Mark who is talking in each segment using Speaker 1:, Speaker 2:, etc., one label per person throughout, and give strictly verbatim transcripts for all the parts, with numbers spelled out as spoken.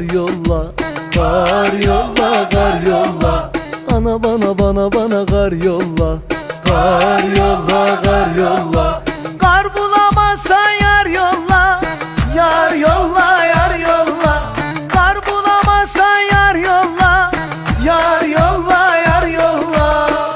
Speaker 1: yolla, kar yolla, kar yolla. Ana bana bana bana kar yolla, kar yolla, kar yolla. Kar bulamazsan yar yolla, yar yolla, yar yolla. Kar bulamazsan yar yolla, yar yolla, yar yolla.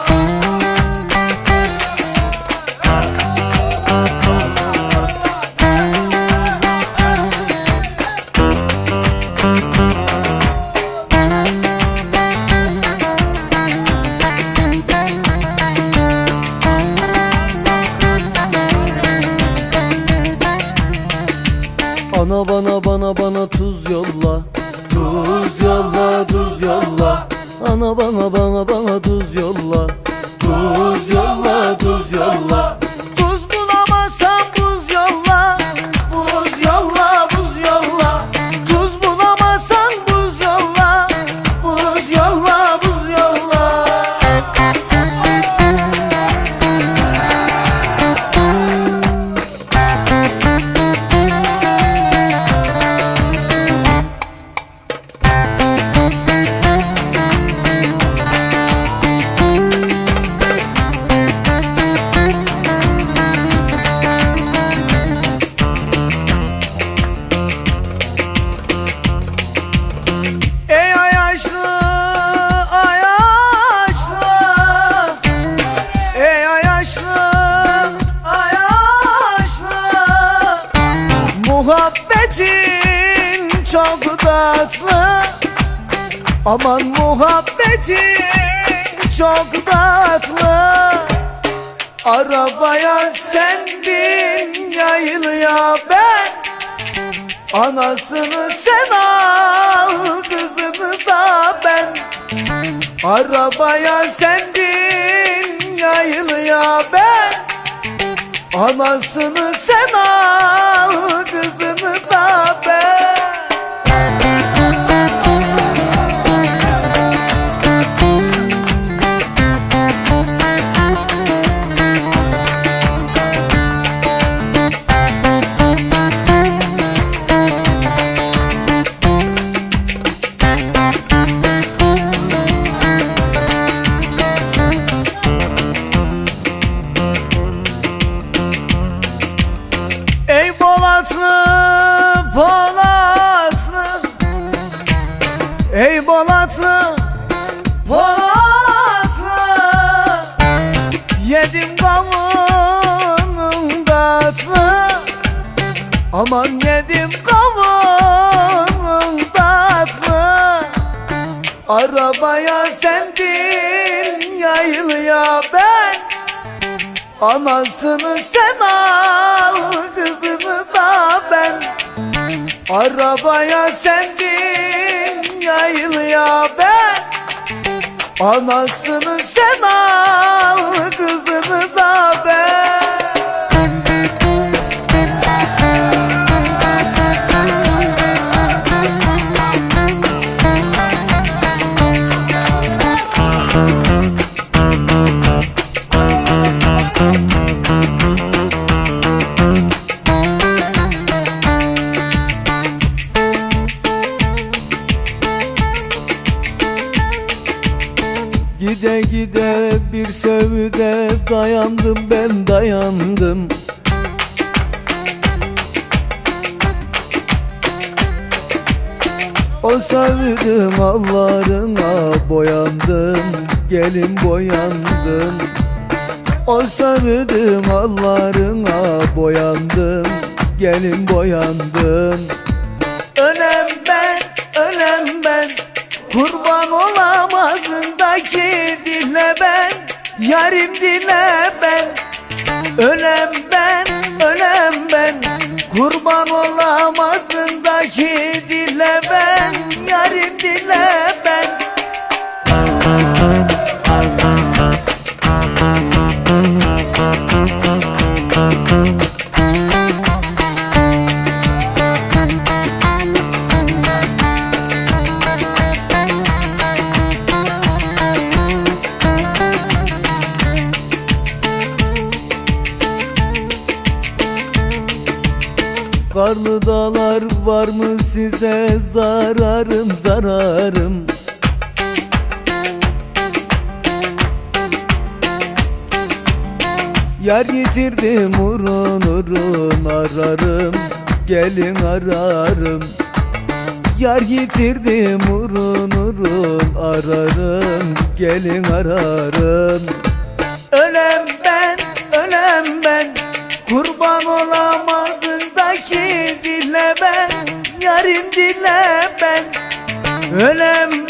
Speaker 1: Ana bana bana bana tuz yolla, tuz yolla, tuz yolla. Ana bana bana bana tuz yolla, tuz yolla, tuz yolla. Tuz bulamazsan buz yolla, buz yolla, buz yolla. Tuz bulamazsan buz yolla, buz yolla, buz yolla. Muhabbetin çok tatlı, aman muhabbetin çok tatlı. Arabaya sen bin, yaylıya ben. Anasını sen al, kızını da ben. Arabaya sen bin, yaylıya ben. Anasını sen al, kızını da ben. Ey Polatlı, Polatlı, ey Polatlı, Polatlı. Yedim kavunun tatlı, aman yedim kavunun tatlı. Arabaya sen bin, yaylıya ben. Anasını sen al, kızını da ben. Arabaya sen bin, yaylıya ben. Anasını sen al, kızını da ben. Gide gide bir sevde dayandım, ben dayandım. O sevdim hallarına boyandım, gelin boyandım. O sevdim hallarına boyandım, gelin boyandım. Ölem ben, ölem ben, kurban olam ağzındaki dile ben, yarim dile ben. Ölem ben, ölem ben, kurban olam ağzındaki dile ben, yarim dile ben. Karlı dağlar var mı size zararım zararım? Yar yitirdim urun urun ararım, gelin ararım. Yar yitirdim urun urun ararım, gelin ararım. Ölem ben, ölem ben, kurban olam ağzındaki dile ben, yarim dile ben. Ölem